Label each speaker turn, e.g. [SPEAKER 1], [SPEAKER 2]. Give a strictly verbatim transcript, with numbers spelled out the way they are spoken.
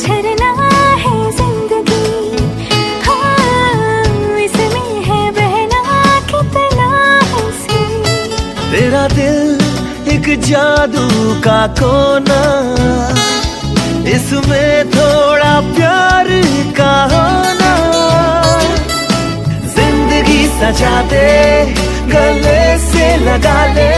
[SPEAKER 1] झरना है जिंदगी, हाँ इसमें है बहना कितना हंसी।
[SPEAKER 2] तेरा दिल एक जादू का कोना, इसमें थोड़ा प्यार का होना। जिंदगी सजा दे, गले से लगा ले,